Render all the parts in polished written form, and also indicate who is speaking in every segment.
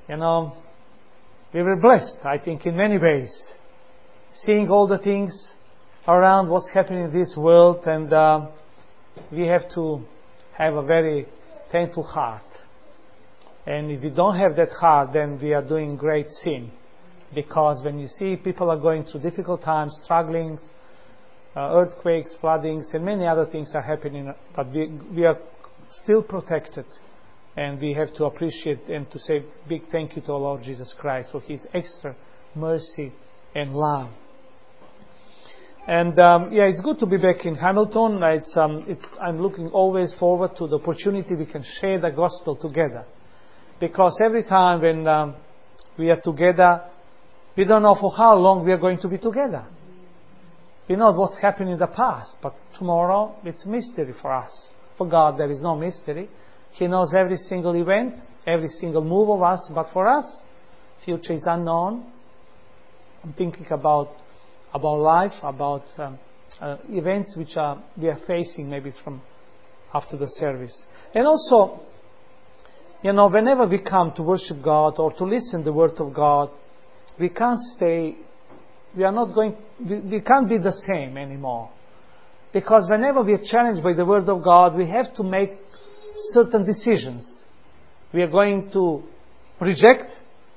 Speaker 1: You know, we were blessed, I think, in many ways, seeing all the things around what's happening in this world, and we have to have a very thankful heart. And if we don't have that heart, then we are doing great sin. Because when you see people are going through difficult times, struggling, earthquakes, floodings, and many other things are happening, but we are still protected. And we have to appreciate and to say big thank you to our Lord Jesus Christ for His extra mercy and love. And it's good to be back in Hamilton. I'm looking always forward to the opportunity we can share the gospel together. Because every time when we are together, we don't know for how long we are going to be together. We know what's happened in the past, but tomorrow it's mystery for us. For God there is no mystery. He knows every single event, every single move of us, but for us, future is unknown. I'm thinking about life, about events which we are facing maybe from after the service. And also, you know, whenever we come to worship God or to listen to the Word of God, we can't stay, we can't be the same anymore. Because whenever we are challenged by the Word of God, we have to make certain decisions. We are going to reject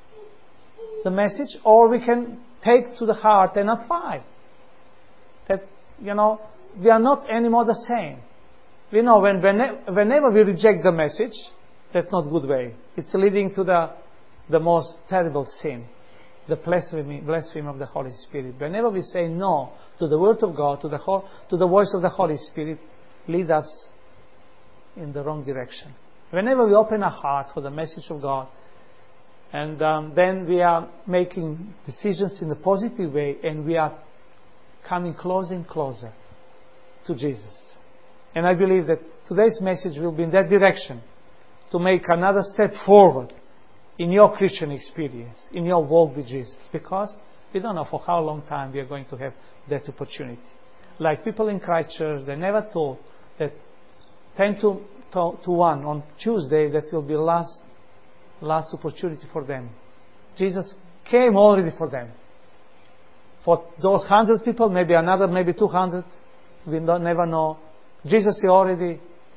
Speaker 1: the message, or we can take to the heart and apply. That, you know, we are not anymore the same. We know whenever we reject the message, that's not a good way. It's leading to the most terrible sin, the blasphemy of the Holy Spirit. Whenever we say no to the Word of God, to the voice of the Holy Spirit, lead us in the wrong direction. Whenever we open our heart for the message of God, and then we are making decisions in a positive way, and we are coming closer and closer to Jesus. And I believe that today's message will be in that direction, to make another step forward in your Christian experience, in your walk with Jesus. Because we don't know for how long time we are going to have that opportunity. Like people in Christchurch, they never thought that 10 to 1 on Tuesday, that will be last opportunity for them. Jesus came already for them. For those 100 people, maybe another, maybe 200, we never know. Jesus already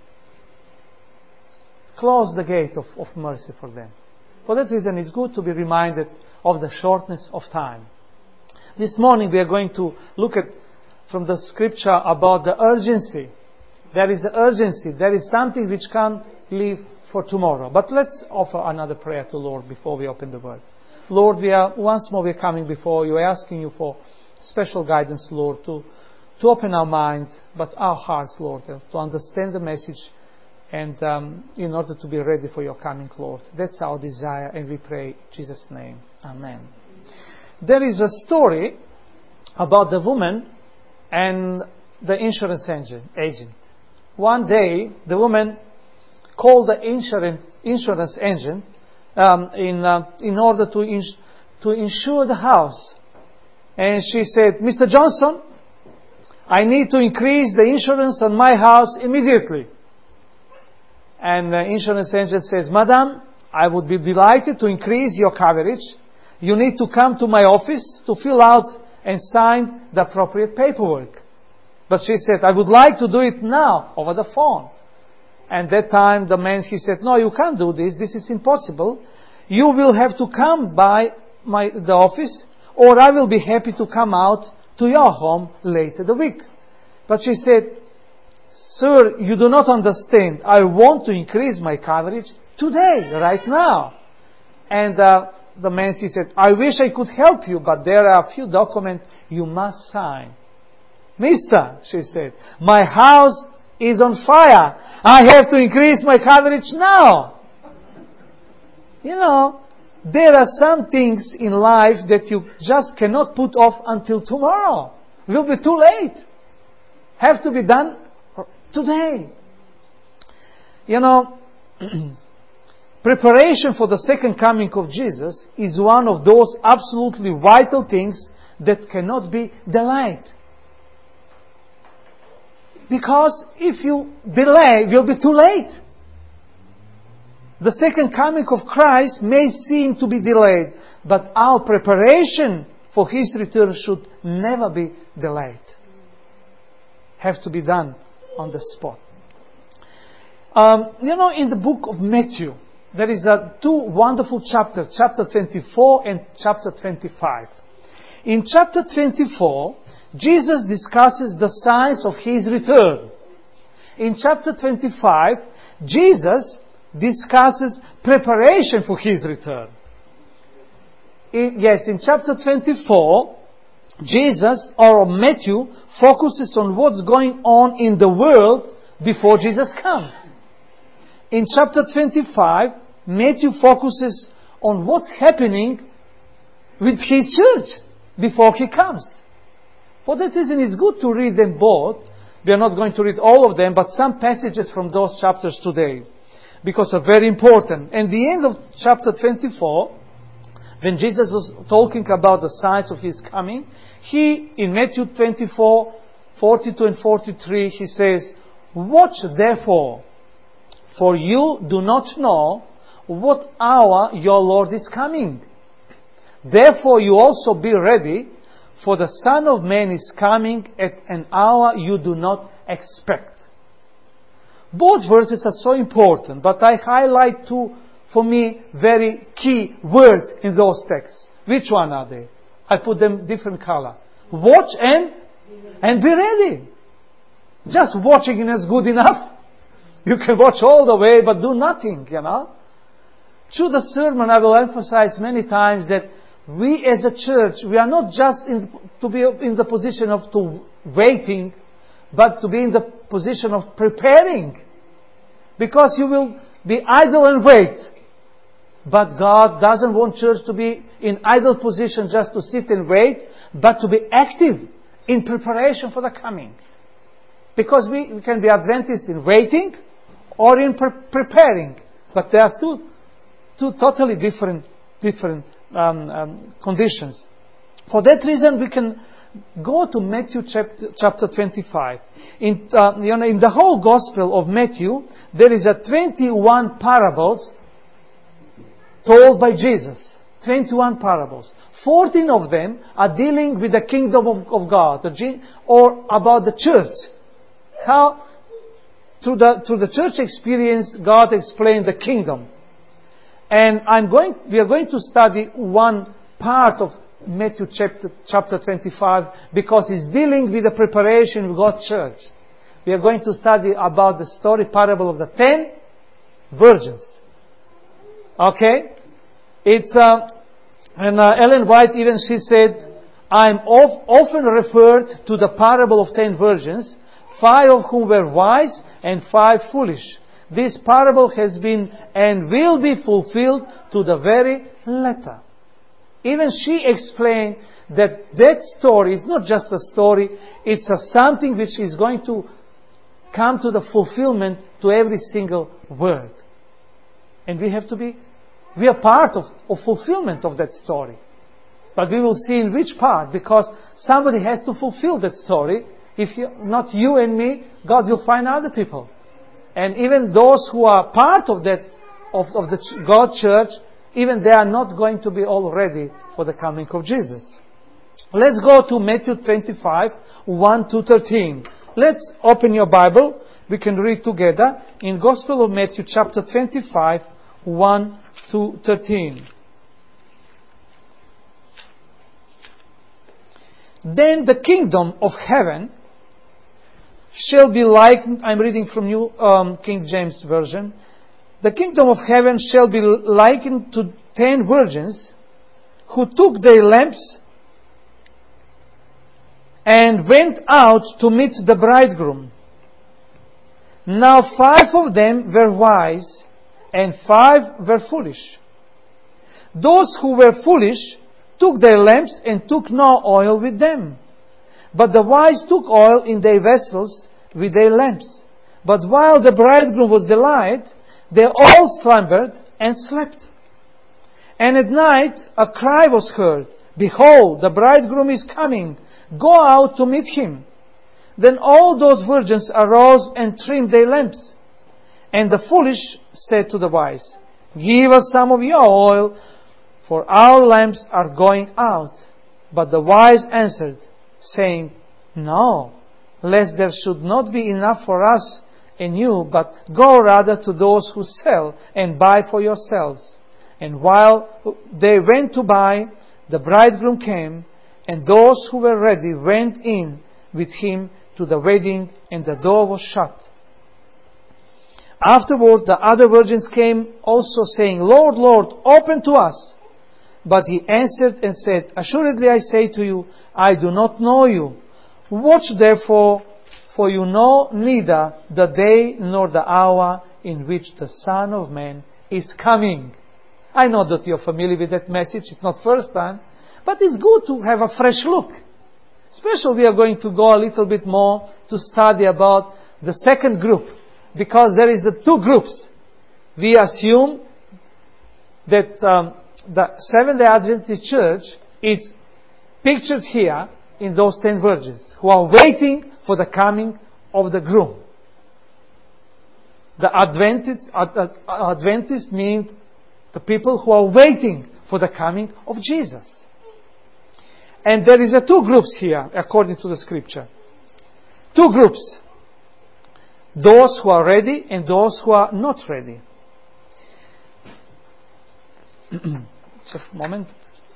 Speaker 1: closed the gate of mercy for them. For that reason, it's good to be reminded of the shortness of time. This morning we are going to look at from the scripture about the urgency. There is urgency. There is something which can't leave for tomorrow. But let's offer another prayer to Lord before we open the Word. Lord, once more we are coming before you, asking you for special guidance, Lord, to open our minds, but our hearts, Lord, to understand the message, and in order to be ready for your coming, Lord. That's our desire, and we pray in Jesus' name. Amen. There is a story about the woman and the insurance agent. One day, the woman called the insurance agent in order to insure the house. And she said, Mr. Johnson, I need to increase the insurance on my house immediately. And the insurance agent says, Madam, I would be delighted to increase your coverage. You need to come to my office to fill out and sign the appropriate paperwork. But she said, I would like to do it now over the phone. And that time the man, he said, no, you can't do this. This is impossible. You will have to come by the office, or I will be happy to come out to your home later the week. But she said, Sir, you do not understand. I want to increase my coverage today, right now. And the man, he said, I wish I could help you, but there are a few documents you must sign. Mister, she said, my house is on fire. I have to increase my coverage now. You know, there are some things in life that you just cannot put off until tomorrow. It will be too late. Have to be done today. You know, preparation for the second coming of Jesus is one of those absolutely vital things that cannot be delayed. Because if you delay, it will be too late. The second coming of Christ may seem to be delayed, but our preparation for His return should never be delayed. Have to be done on the spot. In the book of Matthew, there is two wonderful chapters, chapter 24 and chapter 25. In chapter 24, Jesus discusses the signs of His return. In chapter 25, Jesus discusses preparation for His return. In chapter 24, Jesus, or Matthew, focuses on what's going on in the world before Jesus comes. In chapter 25, Matthew focuses on what's happening with His church before He comes. For that reason, it's good to read them both. We are not going to read all of them, but some passages from those chapters today, because they're very important. And the end of chapter 24, when Jesus was talking about the signs of His coming, He, in Matthew 24, 42 and 43, He says, "Watch therefore, for you do not know what hour your Lord is coming. Therefore you also be ready, for the Son of Man is coming at an hour you do not expect." Both verses are so important, but I highlight two, for me, very key words in those texts. Which one are they? I put them different color. Watch and be ready. Just watching is good enough. You can watch all the way, but do nothing, Through the sermon, I will emphasize many times that we as a church, we are not just to be in the position of waiting, but to be in the position of preparing. Because you will be idle and wait. But God doesn't want church to be in idle position just to sit and wait, but to be active in preparation for the coming. Because we can be Adventists in waiting or in preparing. But there are two totally different conditions. For that reason, we can go to Matthew chapter 25. In the whole Gospel of Matthew, there is 21 parables told by Jesus. 21 parables. 14 of them are dealing with the kingdom of God, or about the church. How, through the church experience, God explained the kingdom. And we are going to study one part of Matthew chapter 25, because it's dealing with the preparation of God's church. We are going to study about the parable of the 10 virgins. Okay? It's, and Ellen White, even she said, "I'm often referred to the parable of 10 virgins, 5 of whom were wise and 5 foolish. This parable has been and will be fulfilled to the very letter." Even she explained that story is not just a story, it's something which is going to come to the fulfillment to every single word. And we are part of fulfillment of that story. But we will see in which part, because somebody has to fulfill that story. Not you and me, God will find other people. And even those who are part of that, of the God church, even they are not going to be all ready for the coming of Jesus. Let's go to Matthew 25, 1 to 13. Let's open your Bible. We can read together in Gospel of Matthew chapter 25, 1 to 13. "Then the kingdom of heaven shall be likened," I'm reading from New King James Version. "The kingdom of heaven shall be likened to 10 virgins who took their lamps and went out to meet the bridegroom. Now 5 of them were wise and 5 were foolish. Those who were foolish took their lamps and took no oil with them. But the wise took oil in their vessels with their lamps. But while the bridegroom was delayed, they all slumbered and slept. And at night a cry was heard, 'Behold, the bridegroom is coming. Go out to meet him.' Then all those virgins arose and trimmed their lamps. And the foolish said to the wise, Give us some of your oil, for our lamps are going out. But the wise answered, saying, No, lest there should not be enough for us and you, but go rather to those who sell and buy for yourselves. And while they went to buy, the bridegroom came, and those who were ready went in with him to the wedding, and the door was shut. Afterward, the other virgins came also, saying, Lord, Lord, open to us. But he answered and said, Assuredly I say to you, I do not know you. Watch therefore, for you know neither the day nor the hour in which the Son of Man is coming. I know that you're familiar with that message. It's not first time. But it's good to have a fresh look. Especially we are going to go a little bit more to study about the second group. Because there is the two groups. We assume that the Seventh-day Adventist Church is pictured here in those 10 virgins who are waiting for the coming of the groom. The Adventists mean the people who are waiting for the coming of Jesus. And there is two groups here, according to the scripture. Two groups. Those who are ready and those who are not ready. Just a moment.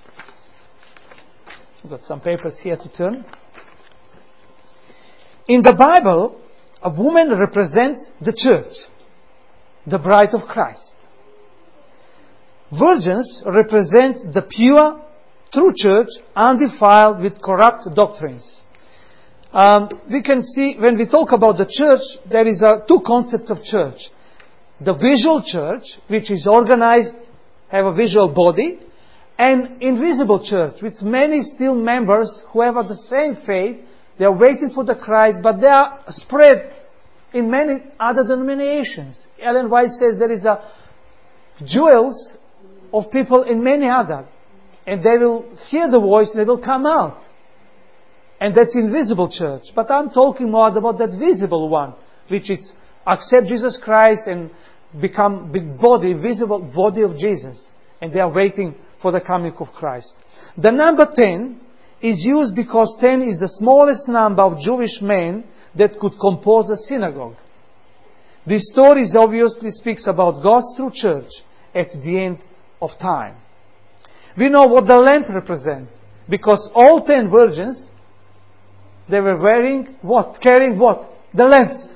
Speaker 1: I've got some papers here to turn. In the Bible, a woman represents the church, the bride of Christ. Virgins represent the pure, true church, undefiled with corrupt doctrines. We can see, when we talk about the church, there is two concepts of church. The visual church, which is organized, have a visual body, and invisible church, with many still members who have the same faith. They are waiting for the Christ, but they are spread in many other denominations. Ellen White says there is jewels of people in many other, and they will hear the voice and they will come out. And that's invisible church. But I'm talking more about that visible one, which is accept Jesus Christ and become big body, visible body of Jesus. And they are waiting for the coming of Christ. The number 10 is used because 10 is the smallest number of Jewish men that could compose a synagogue. This story obviously speaks about God's true church at the end of time. We know what the lamp represents, because all 10 virgins, they were wearing what? Carrying what? The lamps.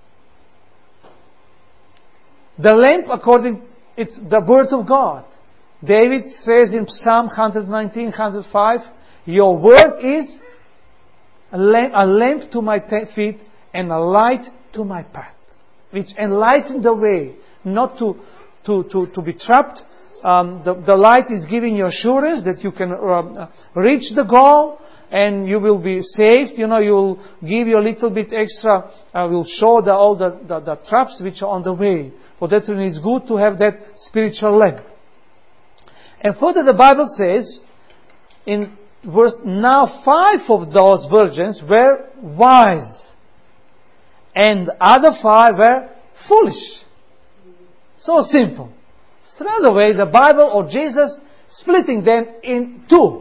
Speaker 1: The lamp, it's the word of God. David says in Psalm 119, 105, Your word is a lamp to my feet and a light to my path, which enlighten the way, not to be trapped. The light is giving you assurance that you can reach the goal and you will be saved. You will give you a little bit extra. Will show all the traps which are on the way. For that reason, it's good to have that spiritual lamp. And further, the Bible says, in verse, now 5 of those virgins were wise, and the other 5 were foolish. So simple. Straight away, the Bible or Jesus splitting them in two.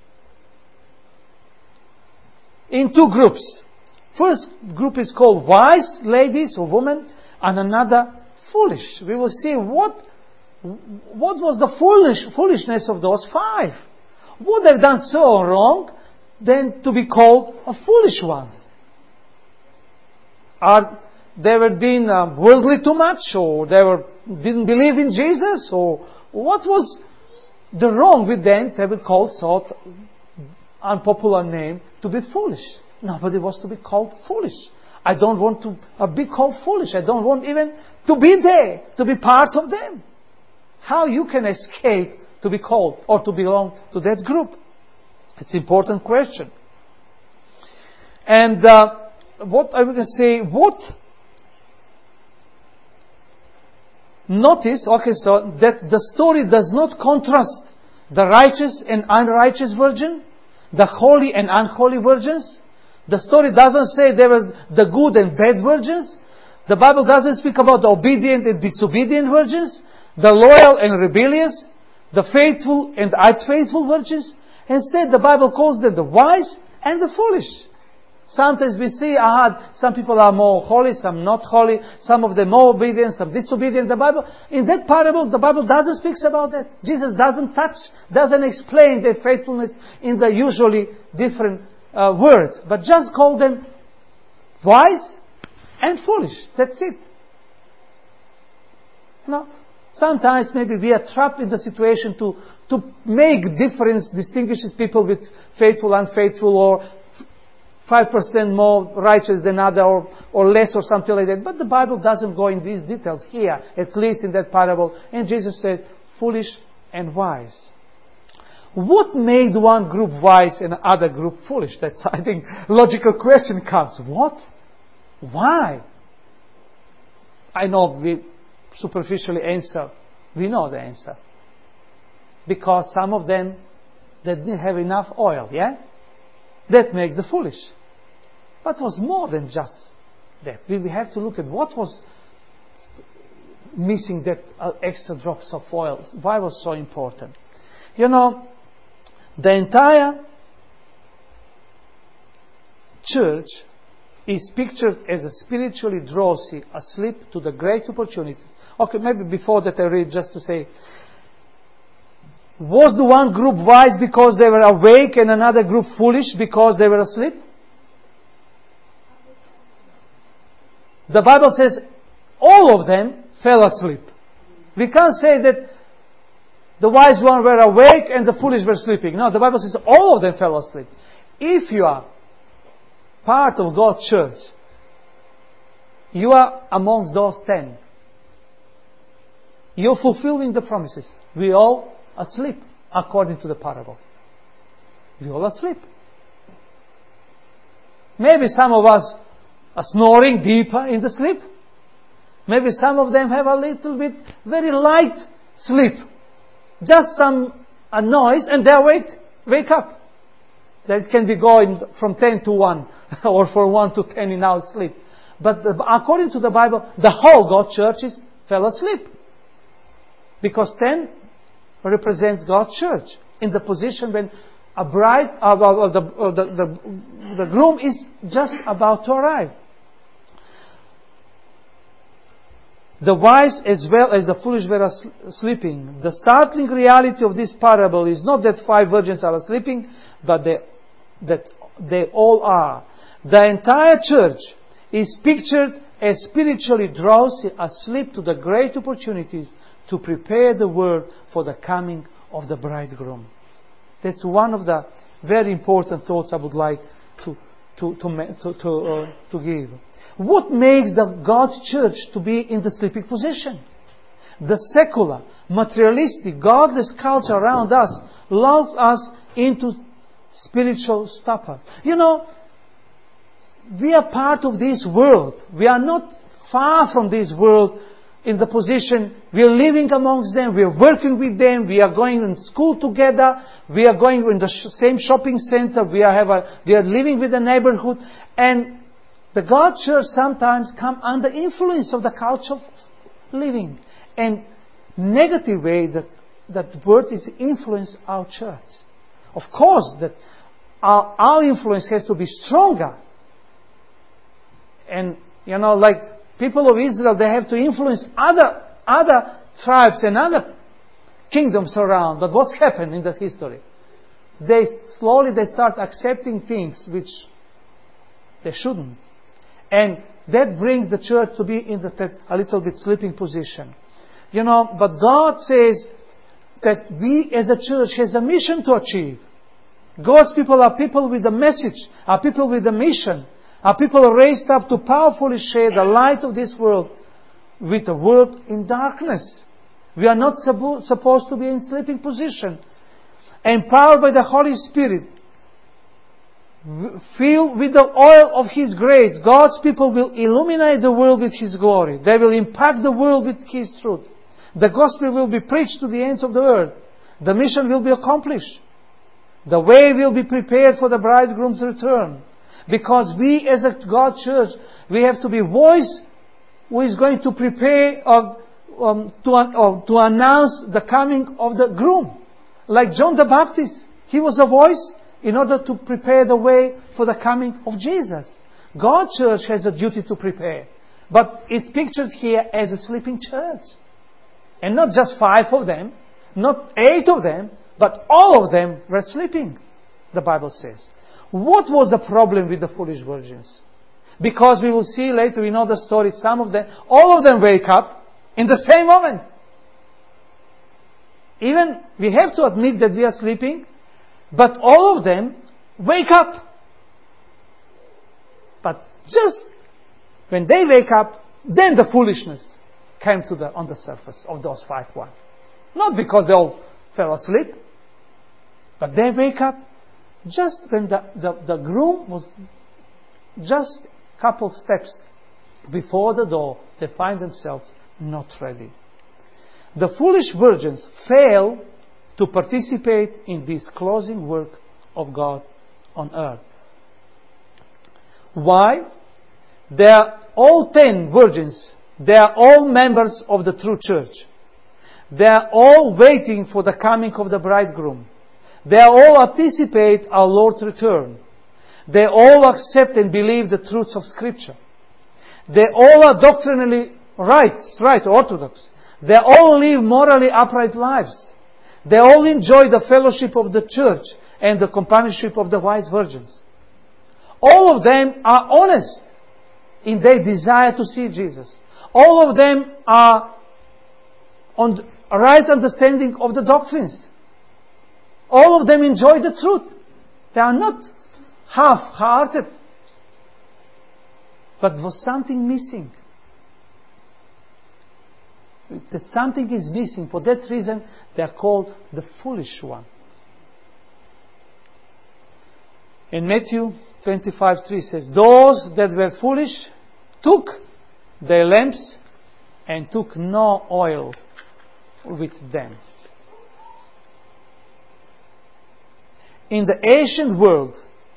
Speaker 1: In two groups. First group is called wise ladies or women, and another foolish. We will see what was the foolishness of those 5. What they've done so wrong than to be called a foolish ones? They were being worldly too much, or didn't believe in Jesus, or what was the wrong with them? They were called so unpopular name to be foolish. Nobody was to be called foolish. I don't want to be called foolish. I don't want even to be there, to be part of them. How you can escape to be called or to belong to that group? It's an important question. And what I would say, notice, so that the story does not contrast the righteous and unrighteous virgin, the holy and unholy virgins. The story doesn't say they were the good and bad virgins. The Bible doesn't speak about the obedient and disobedient virgins. the loyal and rebellious, the faithful and unfaithful virgins. Instead, the Bible calls them the wise and the foolish. Sometimes we see, some people are more holy, some not holy, some of them more obedient, some disobedient. In that parable, the Bible doesn't speak about that. Jesus doesn't explain their faithfulness in the usually different words, but just call them wise and foolish. That's it. Sometimes maybe we are trapped in the situation to make difference, distinguishes people with faithful, unfaithful, or 5% more righteous than other, or less, or something like that. But the Bible doesn't go in these details here, at least in that parable. And Jesus says, foolish and wise. What made one group wise and other group foolish? That's, I think, logical question comes. What? Why? I know we superficially answer. We know the answer. Because some of them, they didn't have enough oil, yeah? That made the foolish. But it was more than just that. We have to look at what was missing that extra drops of oil. Why was it so important? The entire church is pictured as a spiritually drowsy, asleep to the great opportunity. Okay, maybe before that I read just to say, was the one group wise because they were awake and another group foolish because they were asleep? The Bible says all of them fell asleep. We can't say that the wise ones were awake and the foolish were sleeping. No, the Bible says all of them fell asleep. If you are part of God's church, you are amongst those 10. You're fulfilling the promises. We all asleep, according to the parable. We all asleep. Maybe some of us are snoring deeper in the sleep. Maybe some of them have a little bit, very light sleep. Just a noise and they wake up. That can be going from 10 to 1 or from 1 to 10 in our sleep. But according to the Bible, the whole God church fell asleep. Because 10 represents God's church in the position when a bride, the groom is just about to arrive. The wise as well as the foolish were sleeping. The startling reality of this parable is not that 5 virgins are sleeping, but that they all are. The entire church is pictured as spiritually drowsy, asleep to the great opportunities to prepare the world for the coming of the bridegroom. That's one of the very important thoughts I would like to give. What makes the God's church to be in the sleeping position? The secular, materialistic, godless culture around us lulls us into spiritual stupor. We are part of this world. We are not far from this world in the position we are living amongst them, we are working with them, we are going in school together, we are going in the same shopping center, we are living with the neighborhood, and the God church sometimes come under influence of the culture of living. And negative way that word is influence our church. Of course, that our influence has to be stronger. And, like people of Israel, they have to influence other tribes and other kingdoms around. But what's happened in the history? They start accepting things which they shouldn't. And that brings the church to be in a little bit sleeping position. But God says that we as a church has a mission to achieve. God's people are people with a message, are people with a mission, are people raised up to powerfully share the light of this world with a world in darkness. We are not supposed to be in sleeping position. Empowered by the Holy Spirit, filled with the oil of His grace, God's people will illuminate the world with His glory. They will impact the world with His truth. The gospel will be preached to the ends of the earth. The mission will be accomplished. The way will be prepared for the bridegroom's return. Because we as a God church, we have to be voice who is going to prepare to announce the coming of the groom. Like John the Baptist, he was a voice in order to prepare the way for the coming of Jesus. God's church has a duty to prepare. But it's pictured here as a sleeping church. And not just 5 of them, not 8 of them, but all of them were sleeping, the Bible says. What was the problem with the foolish virgins? Because we will see later, we know the story, all of them wake up in the same moment. Even, we have to admit that we are sleeping, but all of them wake up. But just when they wake up, then the foolishness came on the surface of those 5 1. Not because they all fell asleep, but they wake up just when the groom was just a couple steps before the door. They find themselves not ready. The foolish virgins fail to participate in this closing work of God on earth. Why? They are all 10 virgins. They are all members of the true church. They are all waiting for the coming of the bridegroom. They all anticipate our Lord's return. They all accept and believe the truths of Scripture. They all are doctrinally right, orthodox. They all live morally upright lives. They all enjoy the fellowship of the church and the companionship of the wise virgins. All of them are honest in their desire to see Jesus. All of them are on a right understanding of the doctrines. All of them enjoy the truth. They are not half-hearted. But there was something missing. That something is missing. For that reason, they are called the foolish one. In Matthew 25:3 says, those that were foolish took their lamps and took no oil with them. In the ancient world,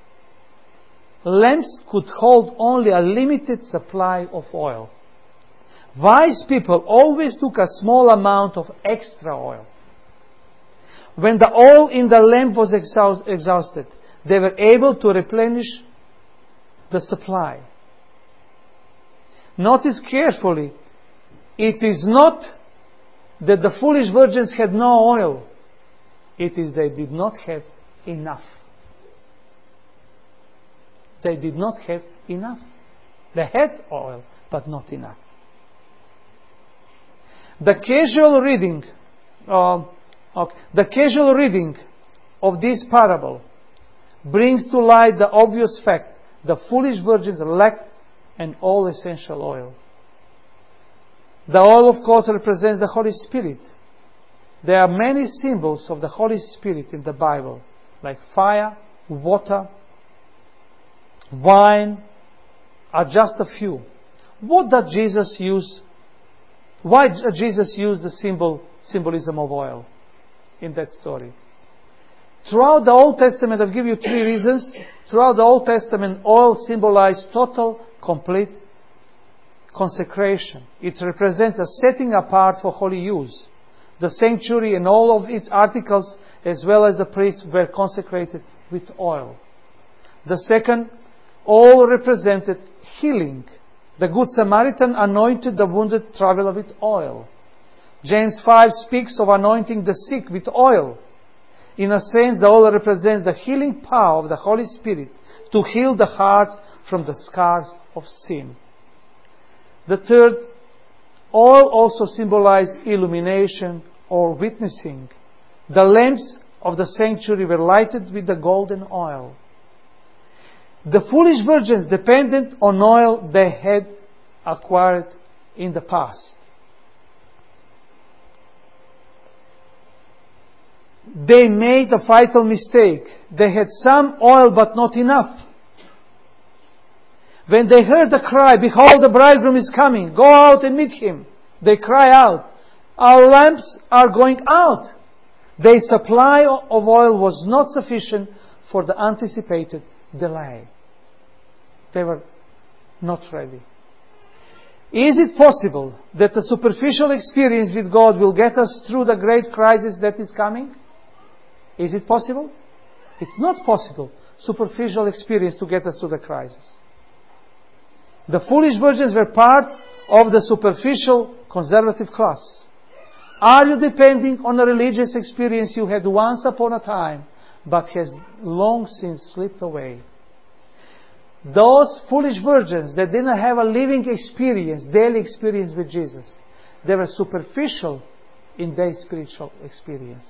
Speaker 1: lamps could hold only a limited supply of oil. Wise people always took a small amount of extra oil. When the oil in the lamp was exhausted, they were able to replenish the supply. Notice carefully, it is not that the foolish virgins had no oil. It is they did not have enough. They did not have enough. They had oil, but not enough. The casual reading of this parable brings to light the obvious fact: the foolish virgins lacked an all-essential oil. The oil, of course, represents the Holy Spirit. There are many symbols of the Holy Spirit in the Bible, like fire, water, wine, are just a few. Why did Jesus use the symbolism of oil in that story? Throughout the Old Testament, I'll give you 3 reasons. Throughout the Old Testament, oil symbolized total, complete consecration. It represents a setting apart for holy use. The sanctuary and all of its articles, as well as the priests, were consecrated with oil. The second, oil represented healing. The Good Samaritan anointed the wounded traveler with oil. James 5 speaks of anointing the sick with oil. In a sense, the oil represents the healing power of the Holy Spirit to heal the heart from the scars of sin. The third, oil also symbolized illumination or witnessing. The lamps of the sanctuary were lighted with the golden oil. The foolish virgins depended on oil they had acquired in the past. They made a fatal mistake. They had some oil but not enough. When they heard the cry, "Behold, the bridegroom is coming, go out and meet him," they cry out, "Our lamps are going out." Their supply of oil was not sufficient for the anticipated delay. They were not ready. Is it possible that a superficial experience with God will get us through the great crisis that is coming? Is it possible? It's not possible, superficial experience to get us through the crisis. The foolish virgins were part of the superficial conservative class. Are you depending on a religious experience you had once upon a time, but has long since slipped away? Those foolish virgins that didn't have a living experience, daily experience with Jesus, they were superficial in their spiritual experience.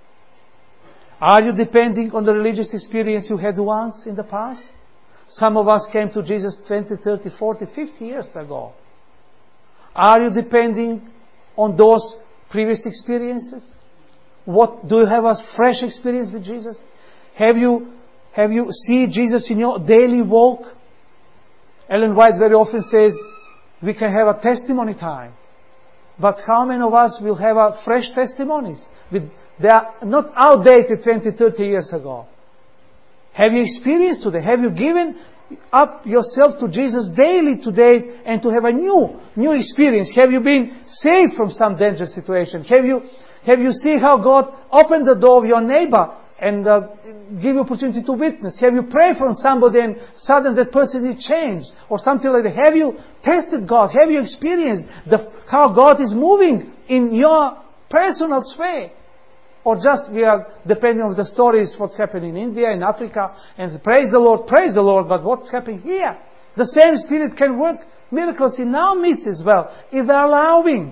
Speaker 1: Are you depending on the religious experience you had once in the past? Some of us came to Jesus 20, 30, 40, 50 years ago. Are you depending on those previous experiences? Do you have a fresh experience with Jesus? Have you seen Jesus in your daily walk? Ellen White very often says, we can have a testimony time. But how many of us will have a fresh testimonies? They are not outdated 20, 30 years ago. Have you experienced today? Have you given up yourself to Jesus daily today and to have a new experience? Have you been saved from some dangerous situation? Have you seen how God opened the door of your neighbor and give you opportunity to witness? Have you prayed for somebody and suddenly that person is changed or something like that? Have you tested God? Have you experienced how God is moving in your personal sphere? Or just we are depending on the stories, what's happening in India, in Africa, and praise the Lord, but what's happening here? The same Spirit can work miracles in our midst as well, if we're allowing.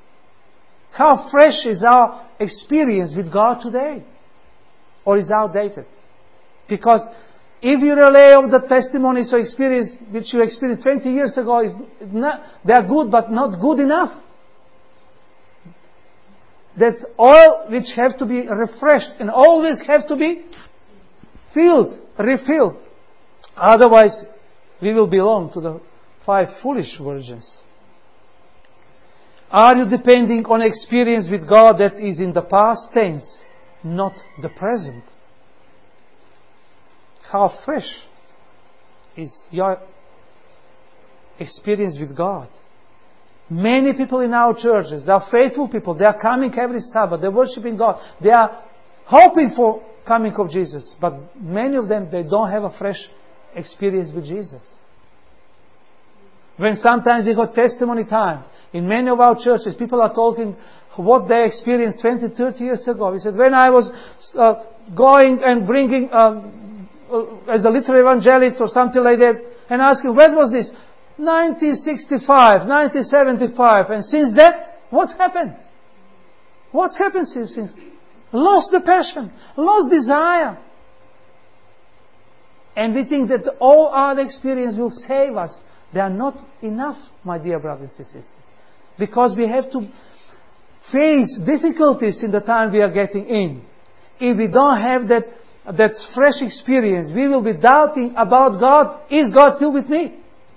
Speaker 1: How fresh is our experience with God today? Or is outdated? Because if you rely on the testimonies or experience which you experienced 20 years ago, they are good but not good enough. That's oil which have to be refreshed and always have to be refilled. Otherwise, we will belong to the 5 foolish virgins. Are you depending on experience with God that is in the past tense, not the present? How fresh is your experience with God? Many people in our churches, they are faithful people. They are coming every Sabbath. They are worshiping God. They are hoping for coming of Jesus. But many of them, they don't have a fresh experience with Jesus. When sometimes we got testimony time, in many of our churches, people are talking what they experienced 20, 30 years ago. We said, when I was going and bringing, as a little evangelist or something like that, and asking, when was this? 1965, 1975, and since that, what's happened? What's happened since? Lost the passion, lost desire. And we think that all our experience will save us. They are not enough, my dear brothers and sisters. Because we have to face difficulties in the time we are getting in. If we don't have that fresh experience, we will be doubting about God. Is God still with me?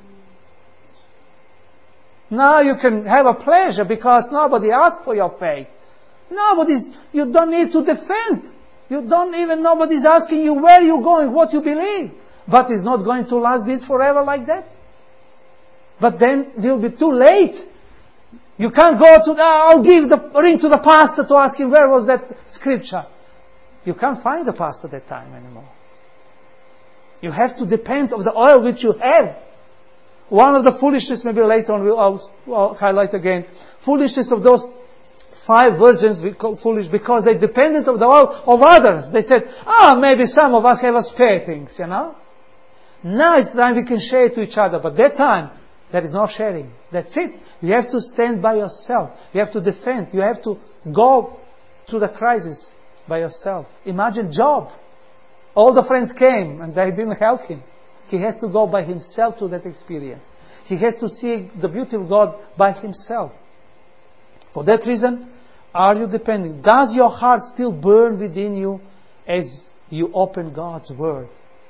Speaker 1: Now you can have a pleasure because nobody asked for your faith. You don't need to defend. Nobody's asking you where you're going, what you believe. But it's not going to last this forever like that. But then it will be too late. You can't go I'll give the ring to the pastor to ask him where was that scripture. You can't find the pastor that time anymore. You have to depend on the oil which you have. One of the foolishness, maybe later on I'll highlight again, foolishness of those 5 virgins foolish because they depended on the oil of others. They said, maybe some of us have a spare things, Now it's time we can share to each other. But that time, there is no sharing. That's it. You have to stand by yourself. You have to defend. You have to go through the crisis by yourself. Imagine Job. All the friends came and they didn't help him. He has to go by himself to that experience. He has to see the beauty of God by himself. For that reason, are you depending? Does your heart still burn within you as you open God's Word?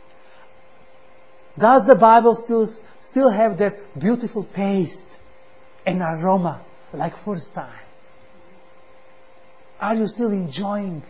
Speaker 1: Does the Bible still have that beautiful taste and aroma like first time? Are you still enjoying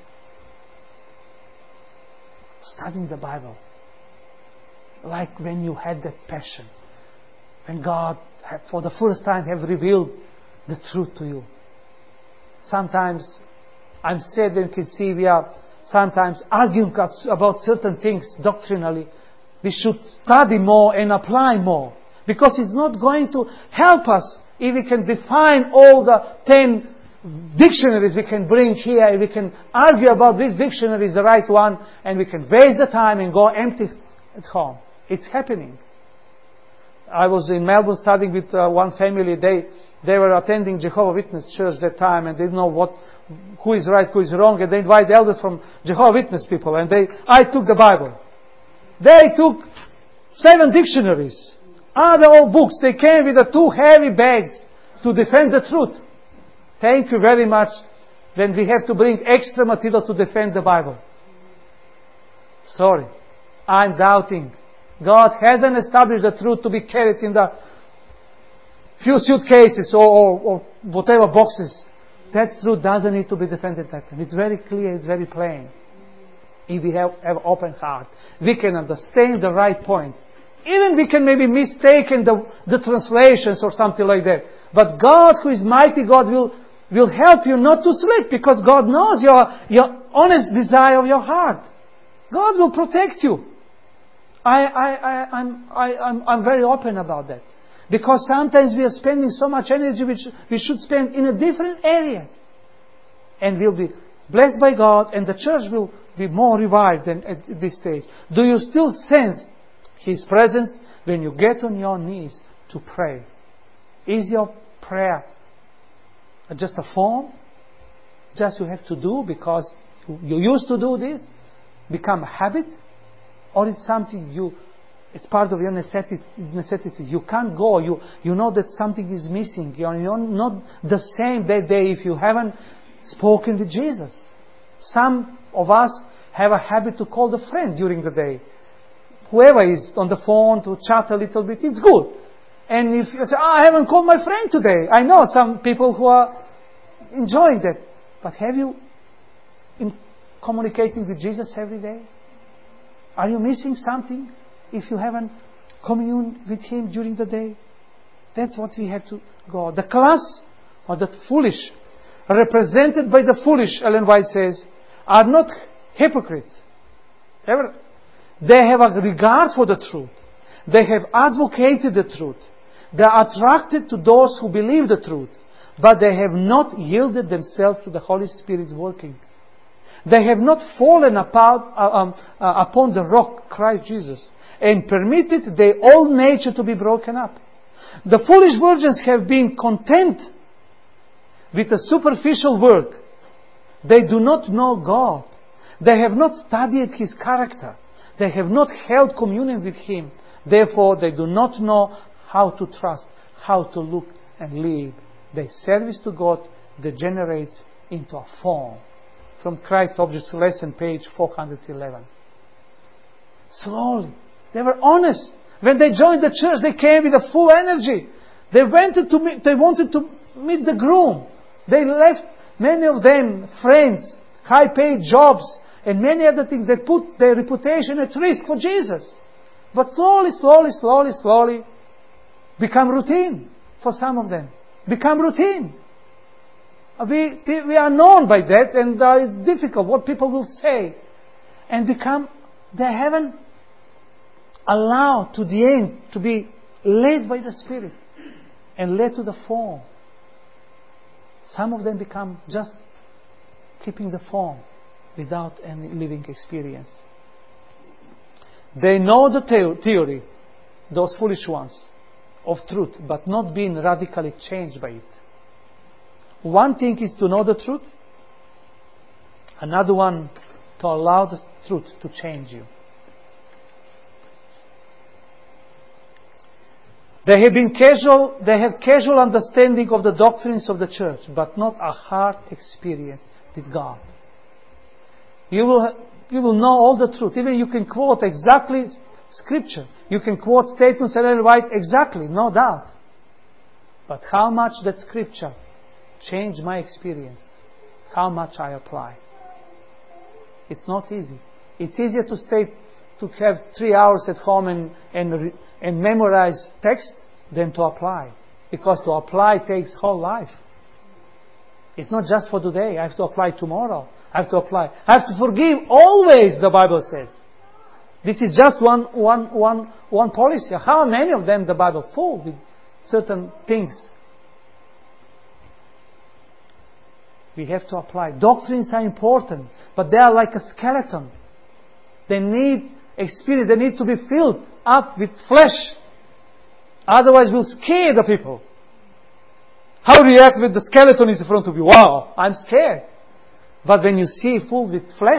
Speaker 1: studying the Bible like when you had that passion? when God, for the first time, have revealed the truth to you. Sometimes, I'm sad when you can see we are sometimes arguing about certain things doctrinally. We should study more and apply more. Because it's not going to help us if we can define all the 10 dictionaries we can bring here, and we can argue about which dictionary is the right one, and we can waste the time and go empty at home. It's happening. I was in Melbourne studying with one family. They were attending Jehovah's Witness church that time, and they didn't know who is right, who is wrong, and they invited elders from Jehovah's Witness people, and I took the Bible. They took 7 dictionaries, other old books. They came with the 2 heavy bags to defend the truth. Thank you very much when we have to bring extra material to defend the Bible. Sorry, I'm doubting. God hasn't established the truth to be carried in the few suitcases or whatever boxes. That truth doesn't need to be defended like that. It's very clear, it's very plain. If we have open heart, we can understand the right point. Even we can maybe mistaken the translations or something like that. But God, who is mighty God, will help you not to slip, because God knows your honest desire of your heart. God will protect you. I'm very open about that. Because sometimes we are spending so much energy which we should spend in a different areas. And we'll be blessed by God, and the church will be more revived than at this stage. Do you still sense His presence when you get on your knees to pray? Is your prayer just a form? Just you have to do because you used to do this? Become a habit? Or it's something it's part of your necessities. You can't go. You know that something is missing. You're not the same that day if you haven't spoken with Jesus. Some of us have a habit to call the friend during the day. Whoever is on the phone to chat a little bit, it's good. And if you say, I haven't called my friend today. I know some people who are enjoying that. But have you been communicating with Jesus every day? Are you missing something if you haven't communed with Him during the day? That's what we have to go. The class, or the foolish, represented by the foolish, Ellen White says, are not hypocrites. They have a regard for the truth. They have advocated the truth. They are attracted to those who believe the truth. But they have not yielded themselves to the Holy Spirit working. They have not fallen upon the rock, Christ Jesus, and permitted their old nature to be broken up. The foolish virgins have been content with a superficial work. They do not know God. They have not studied His character. They have not held communion with Him. Therefore, they do not know how to trust, how to look and live. Their service to God degenerates into a form. From Christ Objects Lesson, page 411. Slowly. They were honest. When they joined the church, they came with a full energy. They wanted to meet the groom. They left, many of them, friends, high-paid jobs, and many other things that put their reputation at risk for Jesus. But slowly, become routine for some of them. Become routine. We are known by that, and it's difficult what people will say. And they haven't allowed to the end to be led by the Spirit and led to the form. Some of them become just keeping the form without any living experience. They know the theory, those foolish ones, of truth, but not being radically changed by it. One thing is to know the truth. Another one, to allow the truth to change you. They have casual understanding of the doctrines of the church, but not a heart experience with God. You will know all the truth. Even you can quote exactly Scripture. You can quote statements and White exactly, no doubt. But how much that Scripture changed my experience? How much I apply? It's not easy. It's easier to have 3 hours at home and memorize text than to apply. Because to apply takes whole life. It's not just for today. I have to apply tomorrow. I have to apply. I have to forgive always, the Bible says. This is just one policy. How many of them the Bible full with certain things? We have to apply. Doctrines are important, but they are like a skeleton. They need experience. They need to be filled up with flesh. Otherwise, we'll scare the people. How react when the skeleton is in front of you? Wow, I'm scared. But when you see full with flesh,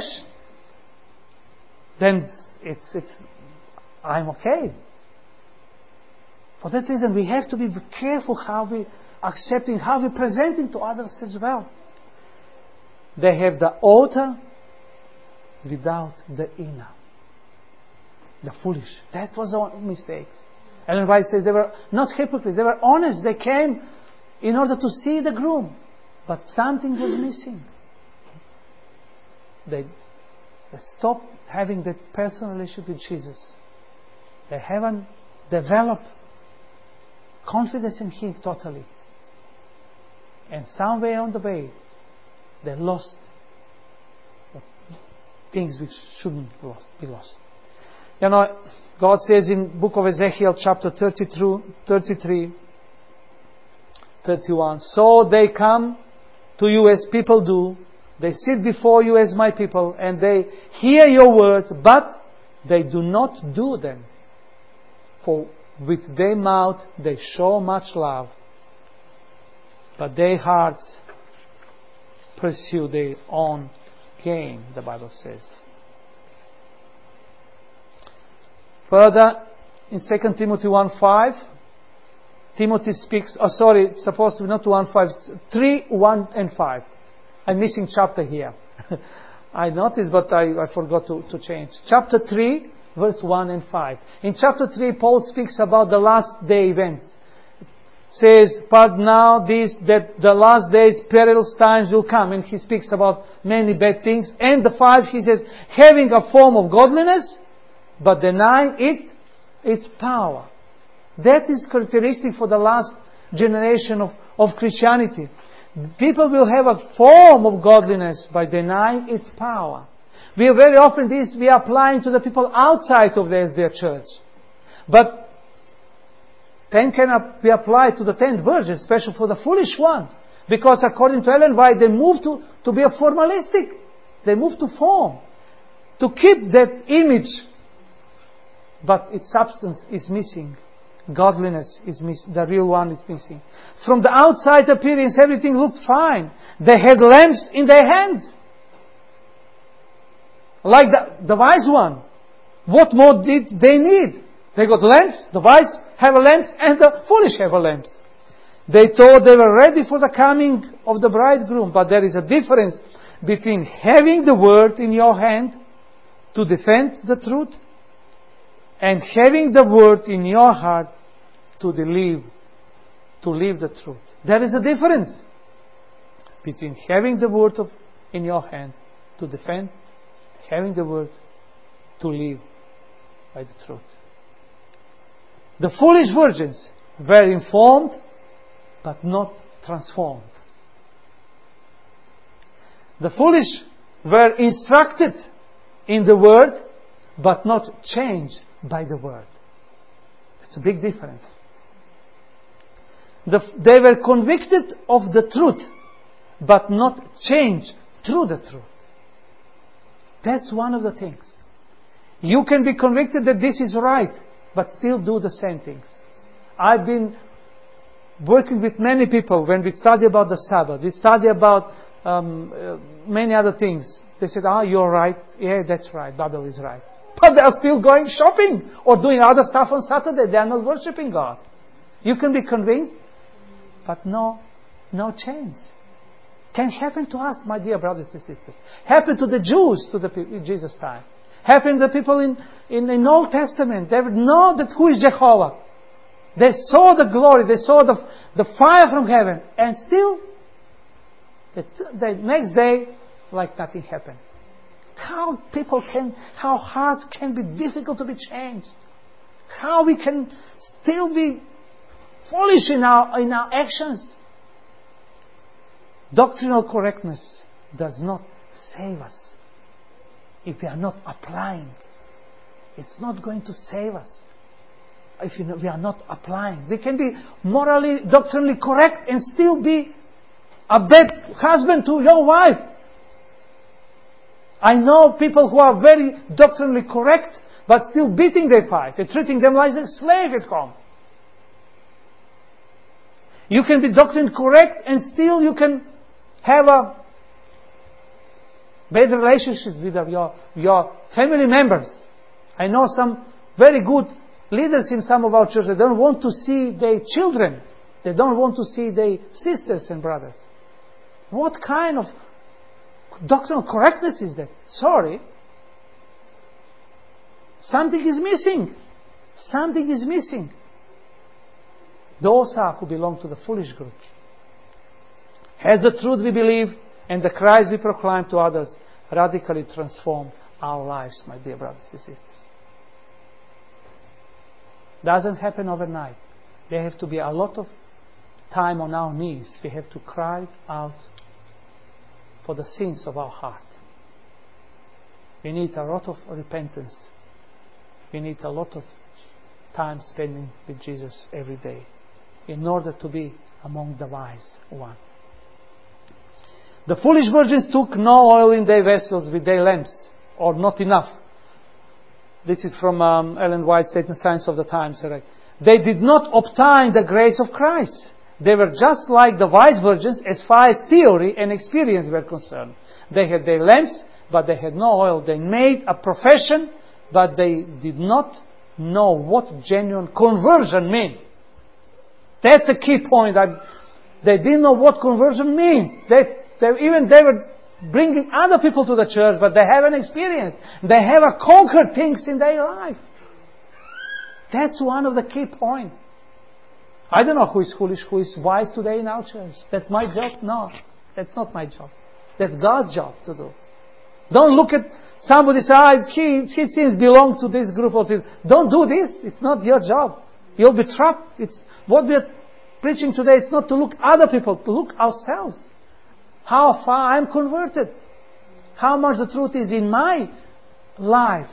Speaker 1: then I'm okay. For that reason, we have to be careful how we accepting, how we presenting to others as well. They have the outer without the inner. The foolish. That was the mistakes. Ellen White says they were not hypocrites. They were honest. They came in order to see the groom. But something was missing. They stopped having that personal relationship with Jesus. They haven't developed confidence in Him totally. And somewhere on the way, they lost things which shouldn't be lost. You know, God says in book of Ezekiel chapter 33, 31, so they come to you as people do, they sit before you as my people, and they hear your words, but they do not do them. For with their mouth they show much love, but their hearts pursue their own gain, the Bible says. Further, in 2 Timothy 1:5, Timothy speaks, supposed to be not 1:5, 3, 1 and 5. I'm missing chapter here. I noticed, but I forgot to change. Chapter 3, verse 1 and 5. In chapter 3, Paul speaks about the last day events. Says, but now that the last days, perilous times will come. And he speaks about many bad things. And the 5, he says, having a form of godliness, but denying its power. That is characteristic for the last generation of Christianity. People will have a form of godliness by denying its power. We are very often we are applying to the people outside of their church. But then can be applied to the 10 virgins, especially for the foolish one. Because according to Ellen White, they move to be a formalistic. They move to form. To keep that image. But its substance is missing. Godliness is missing. The real one is missing. From the outside appearance, everything looked fine. They had lamps in their hands. Like the wise one. What more did they need? They got lamps, the wise have a lamp, and the foolish have a lamp. They thought they were ready for the coming of the bridegroom, but there is a difference between having the word in your hand to defend the truth and having the word in your heart to live the truth. There is a difference between having the word in your hand to defend, having the word to live by the truth. The foolish virgins were informed but not transformed. The foolish were instructed in the word but not changed by the word. That's a big difference. They were convicted of the truth but not changed through the truth. That's one of the things. You can be convicted that this is right, but still do the same things. I've been working with many people when we study about the Sabbath. We study about many other things. They said, you're right. Yeah, that's right. Bible is right. But they are still going shopping or doing other stuff on Saturday. They are not worshipping God. You can be convinced, but no change. Can happen to us, my dear brothers and sisters. Happened to the Jews in Jesus' time. Happened to the people in the Old Testament. They know that who is Jehovah. They saw the glory. They saw the fire from heaven. And still, the next day, like nothing happened. How hearts can be difficult to be changed. How we can still be foolish in our actions. Doctrinal correctness does not save us. If we are not applying, it's not going to save us. If we are not applying, we can be morally, doctrinally correct and still be a bad husband to your wife. I know people who are very doctrinally correct, but still beating their wife. They're treating them like a slave at home. You can be doctrinally correct and still you can have a bad relationship with your family members. I know some very good leaders in some of our churches. They don't want to see their children. They don't want to see their sisters and brothers. What kind of doctrinal correctness is that? Sorry. Something is missing. Something is missing. Those are who belong to the foolish group. Has the truth we believe and the Christ we proclaim to others radically transformed our lives, my dear brothers and sisters? Doesn't happen overnight. There have to be a lot of time on our knees. We have to cry out for the sins of our heart. We need a lot of repentance. We need a lot of time spending with Jesus every day in order to be among the wise one. The foolish virgins took no oil in their vessels with their lamps, or not enough. This is from Ellen White's statement, Signs of the Times. They did not obtain the grace of Christ. They were just like the wise virgins as far as theory and experience were concerned. They had their lamps, but they had no oil. They made a profession, but they did not know what genuine conversion meant. That's a key point. They didn't know what conversion means. They were bringing other people to the church, but they haven't experienced. They haven't conquered things in their life. That's one of the key points. I don't know who is foolish, who is wise today in our church. That's my job? No, that's not my job. That's God's job to do. Don't look at somebody say, he seems belong to this group of people. Don't do this. It's not your job. You'll be trapped. It's what we're preaching today. It's not to look other people, to look ourselves. How far I'm converted. How much the truth is in my life.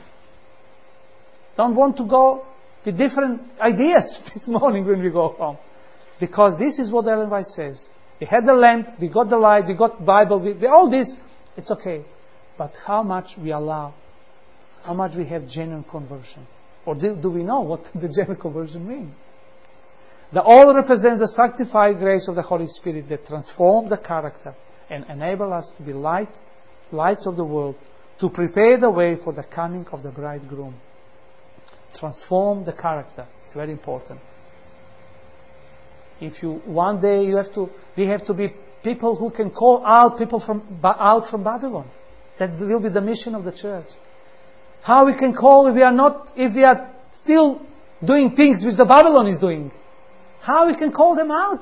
Speaker 1: Don't want to go with different ideas this morning when we go home. Because this is what Ellen White says. We had the lamp, we got the light, we got Bible, we all this, it's okay. But how much we allow, how much we have genuine conversion? Or do we know what the genuine conversion means? The oil represents the sanctified grace of the Holy Spirit that transforms the character and enable us to be lights of the world, to prepare the way for the coming of the bridegroom. Transform the character. It's very important. If one day we have to be people who can call out people out from Babylon. That will be the mission of the church. How we can call if we are still doing things which the Babylon is doing? How we can call them out?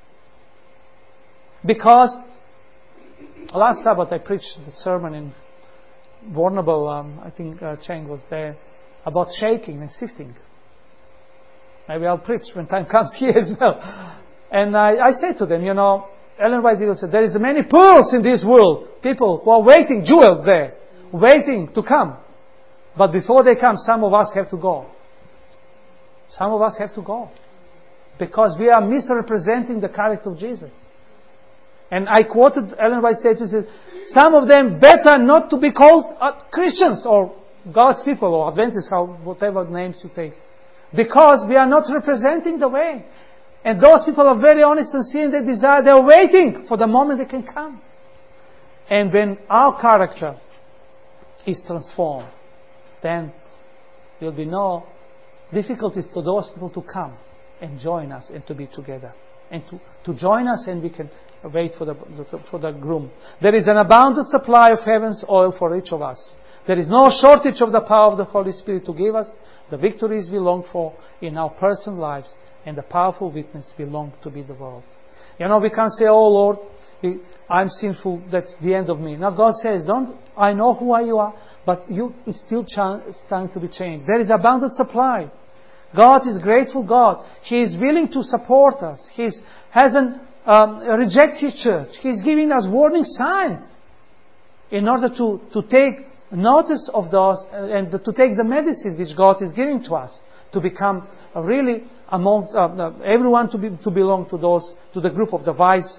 Speaker 1: Because last Sabbath I preached the sermon in Warrnambool. I think Cheng was there, about shaking and sifting. Maybe I'll preach when time comes here as well. And I said to them, Ellen White Eagle said, there is many pearls in this world. People who are waiting, jewels there, waiting to come. But before they come, some of us have to go. Some of us have to go. Because we are misrepresenting the character of Jesus. And I quoted Ellen White statement, said, some of them better not to be called Christians or God's people or Adventists, whatever names you take. Because we are not representing the way. And those people are very honest and sincere in their desire. They are waiting for the moment they can come. And when our character is transformed, then there will be no difficulties to those people to come and join us and to be together. And to join us, and we can wait for the groom. There is an abundant supply of heaven's oil for each of us. There is no shortage of the power of the Holy Spirit to give us the victories we long for in our personal lives, and the powerful witness we long to be the world. We can't say, oh Lord, I'm sinful, that's the end of me. Now God says, I know who you are, but it's still time to be changed. There is abundant supply. God is grateful God. He is willing to support us. He hasn't rejected His church. He's giving us warning signs in order to take notice of those and to take the medicine which God is giving to us to become really among everyone to belong to the group of the wise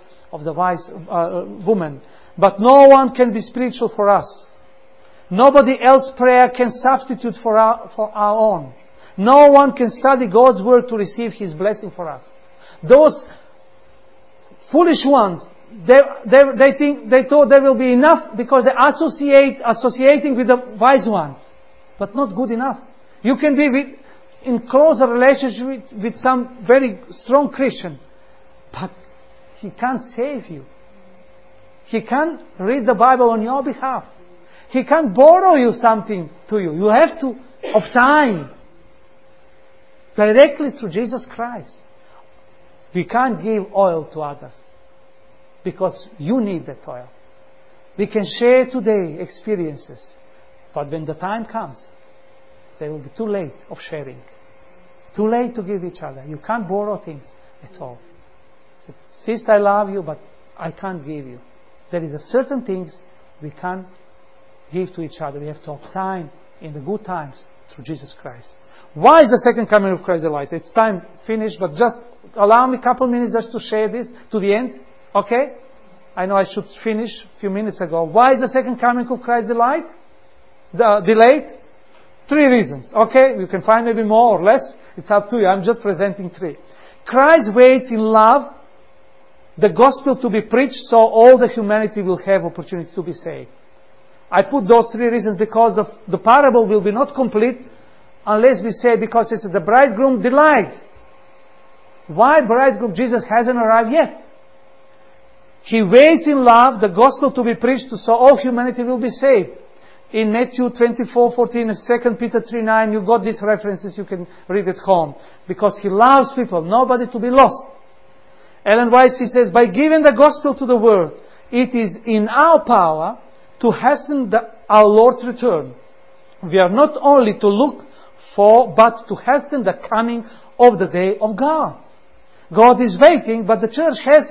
Speaker 1: woman. But no one can be spiritual for us. Nobody else's prayer can substitute for our own. No one can study God's word to receive His blessing for us. Those foolish ones, they thought there will be enough because they associating with the wise ones, but not good enough. You can be in closer relationship with some very strong Christian, but he can't save you. He can't read the Bible on your behalf. He can't borrow you something to you. You have to obtain directly through Jesus Christ. We can't give oil to others because you need that oil. We can share today experiences, but when the time comes, they will be too late of sharing. Too late to give each other. You can't borrow things at all. Sister, I love you, but I can't give you. There is a certain things we can't give to each other. We have to obtain in the good times through Jesus Christ. Why is the second coming of Christ the light? It's time finished, but just allow me a couple minutes just to share this to the end. Okay? I know I should finish a few minutes ago. Why is the second coming of Christ the light? Delayed? 3 reasons. Okay? You can find maybe more or less. It's up to you. I'm just presenting 3. Christ waits in love the gospel to be preached so all the humanity will have opportunity to be saved. I put those 3 reasons because the parable will be not complete unless we say, because it's the bridegroom delayed. Why bridegroom? Jesus hasn't arrived yet. He waits in love the gospel to be preached so all humanity will be saved. In Matthew 24:14 and 2 Peter 3:9, you got these references, you can read at home. Because He loves people, nobody to be lost. Ellen White, she says, by giving the gospel to the world, it is in our power to hasten our Lord's return. We are not only to look for, but to hasten the coming of the day of God. God is waiting, but the church has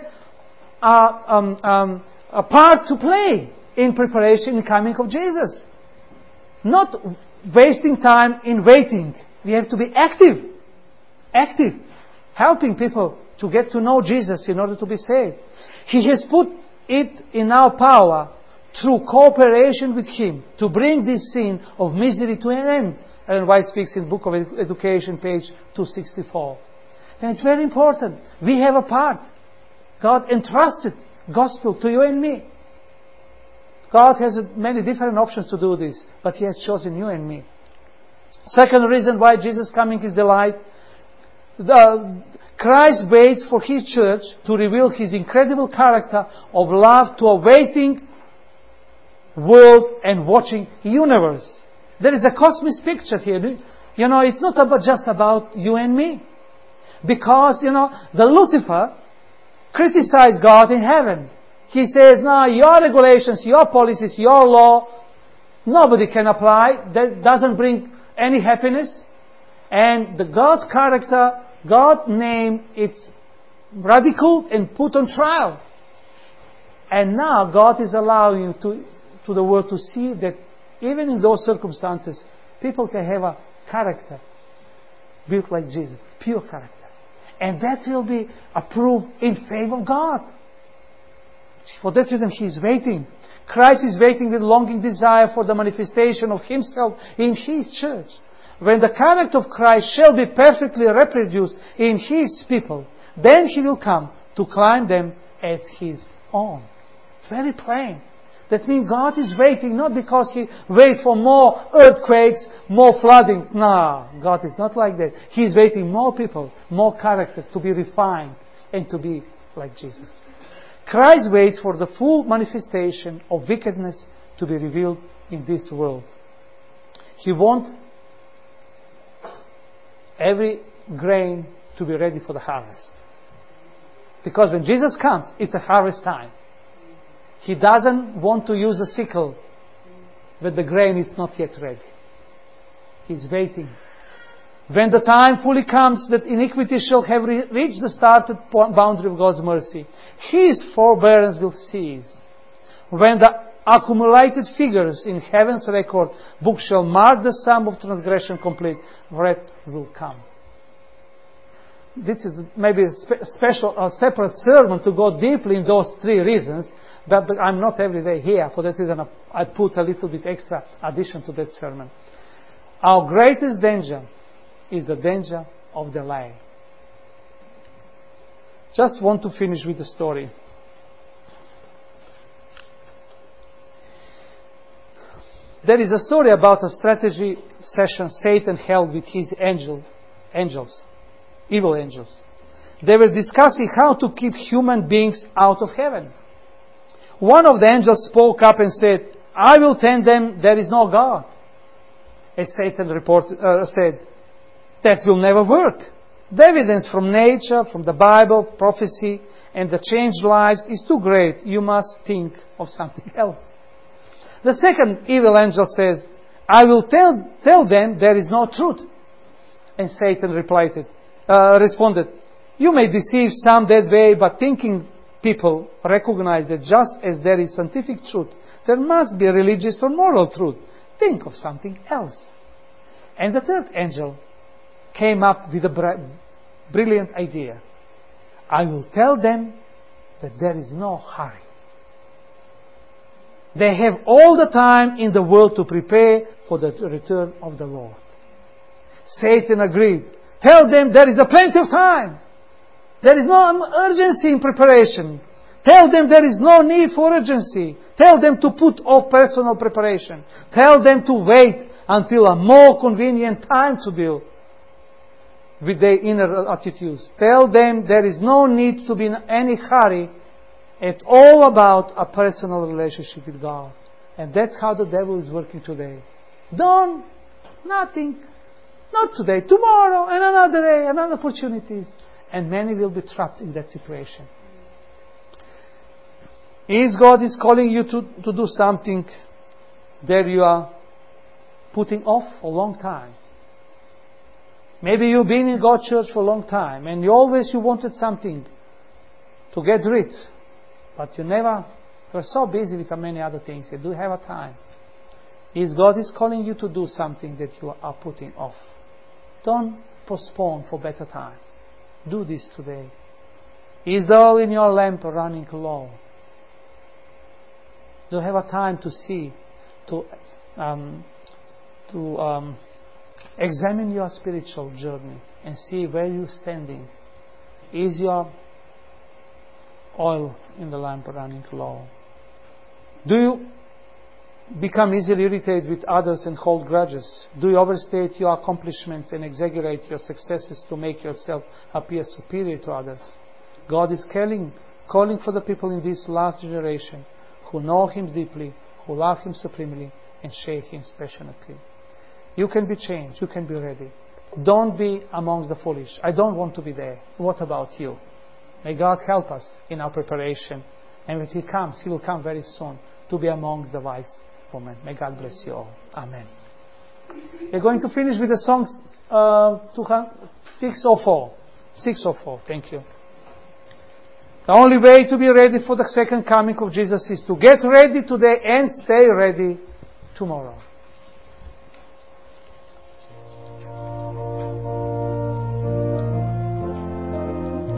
Speaker 1: a part to play in preparation and coming of Jesus. Not wasting time in waiting. We have to be active. Active. Helping people to get to know Jesus in order to be saved. He has put it in our power through cooperation with Him to bring this sin of misery to an end. Ellen White speaks in Book of Education, page 264. And it's very important. We have a part. God entrusted gospel to you and me. God has many different options to do this, but He has chosen you and me. Second reason why Jesus coming is the light. Christ waits for His church to reveal His incredible character of love to a waiting world and watching universe. There is a cosmic picture here. You know, it's not just about you and me. Because, the Lucifer criticized God in heaven. He says, no, your regulations, your policies, your law, nobody can apply. That doesn't bring any happiness. And God's character, God's name, it's ridiculed and put on trial. And now God is allowing to the world to see that even in those circumstances, people can have a character built like Jesus, pure character. And that will be approved in favor of God. For that reason, He is waiting. Christ is waiting with longing desire for the manifestation of Himself in His church. When the character of Christ shall be perfectly reproduced in His people, then He will come to claim them as His own. Very plain. That means God is waiting not because He waits for more earthquakes, more flooding. No, God is not like that. He is waiting more people, more character to be refined and to be like Jesus. Christ waits for the full manifestation of wickedness to be revealed in this world. He wants every grain to be ready for the harvest. Because when Jesus comes, it's a harvest time. He doesn't want to use a sickle when the grain is not yet ready. He's waiting When the time fully comes that iniquity shall have reached the started boundary of God's mercy, His forbearance will cease. When the accumulated figures in heaven's record book shall mark the sum of transgression complete, wrath will come. This is maybe a separate sermon to go deeply in those three reasons, but I'm not every day here. For that reason, I put a little bit extra addition to that sermon. Our greatest danger is the danger of delay. Just want to finish with the story. There is a story about a strategy session Satan held with his angels, evil angels. They were discussing how to keep human beings out of heaven. One of the angels spoke up and said, "I will tell them there is no God." As Satan said, "That will never work. The evidence from nature, from the Bible, prophecy, and the changed lives is too great. You must think of something else." The second evil angel says, "I will tell them there is no truth." And Satan responded, "You may deceive some that way, but thinking people recognize that just as there is scientific truth, there must be a religious or moral truth. Think of something else." And the third angel came up with a brilliant idea. "I will tell them that there is no hurry. They have all the time in the world to prepare for the return of the Lord." Satan agreed. "Tell them there is a plenty of time. There is no urgency in preparation. Tell them there is no need for urgency. Tell them to put off personal preparation. Tell them to wait until a more convenient time to deal with their inner attitudes. Tell them there is no need to be in any hurry at all about a personal relationship with God." And that's how the devil is working today. Nothing. Not today, tomorrow, and another day, and other opportunities. And many will be trapped in that situation. Is God is calling you to do something that you are putting off for a long time? Maybe you've been in God's church for a long time, and you wanted something to get rid, but you were so busy with many other things. You do have a time. Is God is calling you to do something that you are putting off? Don't postpone for better time. Do this today. Is the oil in your lamp running low? Do you have a time to see, to examine your spiritual journey and see where you're standing? Is your oil in the lamp running low? Do you become easily irritated with others and hold grudges? Do you overstate your accomplishments and exaggerate your successes to make yourself appear superior to others? God is calling for the people in this last generation who know Him deeply, who love Him supremely, and share Him passionately. You can be changed. You can be ready. Don't be amongst the foolish. I don't want to be there. What about you? May God help us in our preparation. And when He comes, He will come very soon to be amongst the wise women. May God bless you all. Amen. We're going to finish with the song 604. 604. Thank you. The only way to be ready for the second coming of Jesus is to get ready today and stay ready tomorrow.